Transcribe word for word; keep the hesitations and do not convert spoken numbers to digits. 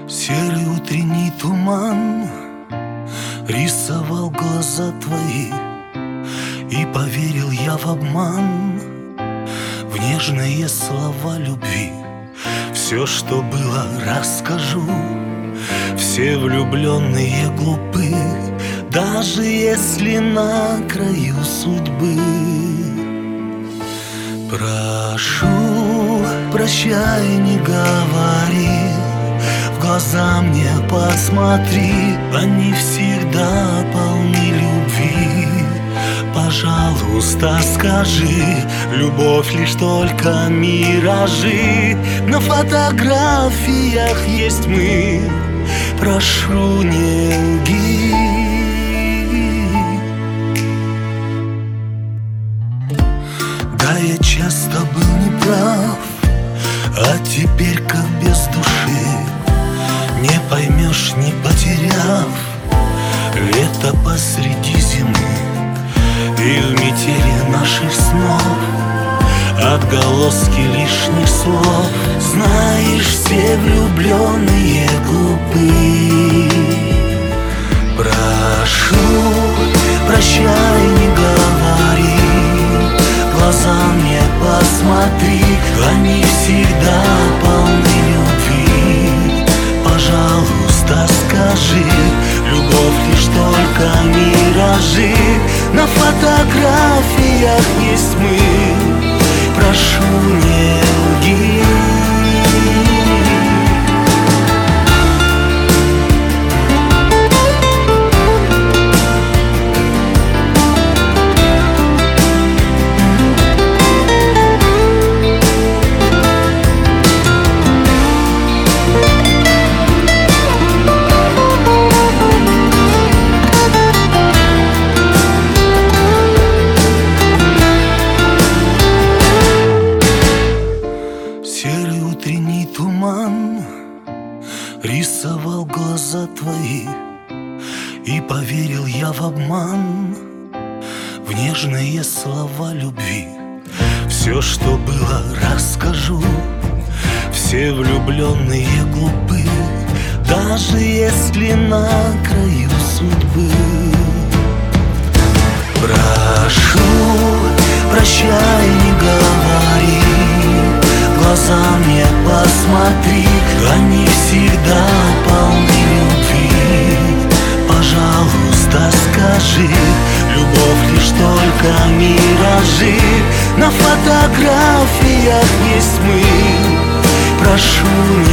Серый утренний туман рисовал глаза твои, и поверил я в обман, в нежные слова любви. Все, что было, расскажу. Все влюбленные глупы, даже если на краю судьбы. Прошу, прощай, не говори, в глаза мне посмотри, они всегда полны любви. Пожалуйста, скажи, любовь лишь только миражи, на фотографиях есть мы. Прошу, не лги. Да, я часто был неправ, а теперь как без души. Не поймешь, не потеряв лето посреди зимы. И в метели наших снов отголоски лишних слов. Знаешь, все влюбленные глупы. Прошу, прощай, не говори, в глаза мне посмотри, они всегда полны любви. Пожалуйста, скажи, любовь лишь только миражи, на фотографиях есть мы. Прошу, не лги. Серый утренний туман рисовал глаза твои, и поверил я в обман, в нежные слова любви. Все, что было, расскажу. Все влюбленные глупы, даже если на краю судьбы. Прошу, прощай, не говори, в глаза мне посмотри, они всегда полны любви. Пожалуйста, скажи, любовь лишь только миражи, на фотографиях есть мы. Прошу,